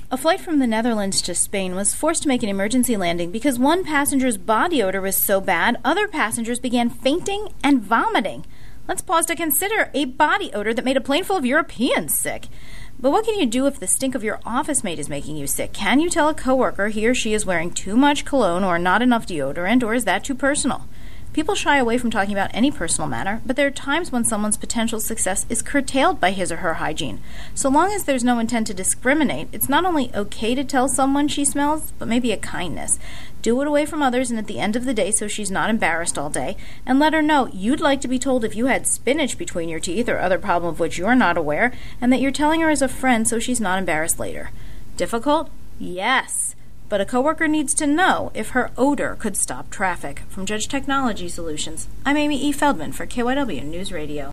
A flight from the Netherlands to Spain was forced to make an emergency landing because one passenger's body odor was so bad, other passengers began fainting and vomiting. Let's pause to consider a body odor that made a plane full of Europeans sick. But what can you do if the stink of your office mate is making you sick? Can you tell a coworker he or she is wearing too much cologne or not enough deodorant, or is that too personal? People shy away from talking about any personal matter, but there are times when someone's potential success is curtailed by his or her hygiene. So long as there's no intent to discriminate, it's not only okay to tell someone she smells, but maybe a kindness. Do it away from others and at the end of the day so she's not embarrassed all day, and let her know you'd like to be told if you had spinach between your teeth or other problem of which you're not aware, and that you're telling her as a friend so she's not embarrassed later. Difficult? Yes. But a coworker needs to know if her odor could stop traffic. From Judge Technology Solutions, I'm Amy E. Feldman for KYW News Radio.